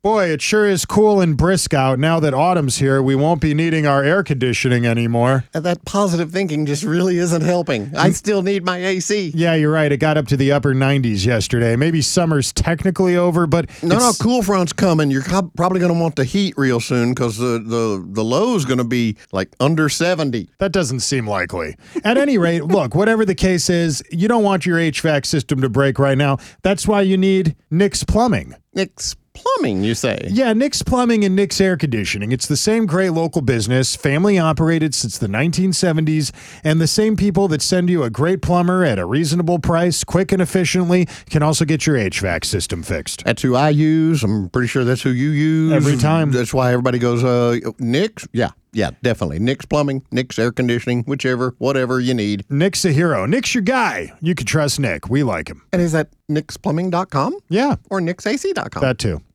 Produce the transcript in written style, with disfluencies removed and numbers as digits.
Boy, it sure is cool and brisk out. Now that autumn's here, we won't be needing our air conditioning anymore. That positive thinking just really isn't helping. I still need my AC. Yeah, you're right. It got up to the upper 90s yesterday. Maybe summer's technically over, but No, cool front's coming. You're probably going to want the heat real soon because the low's going to be like under 70. that doesn't seem likely. At any rate, look, whatever the case is, you don't want your HVAC system to break right now. That's why you need Nick's Plumbing. Nick's Plumbing, you say? Yeah, Nick's Plumbing and Nick's Air Conditioning. It's the same great local business, family operated since the 1970s, and the same people that send you a great plumber at a reasonable price, quick and efficiently, can also get your HVAC system fixed. That's who I use. I'm pretty sure that's who you use. Every time. That's why everybody goes, Nick's? Yeah, definitely. Nick's Plumbing, Nick's Air Conditioning, whichever, whatever you need. Nick's a hero. Nick's your guy. You can trust Nick. We like him. And is that nicksplumbing.com? Yeah, Or nicksac.com? that too.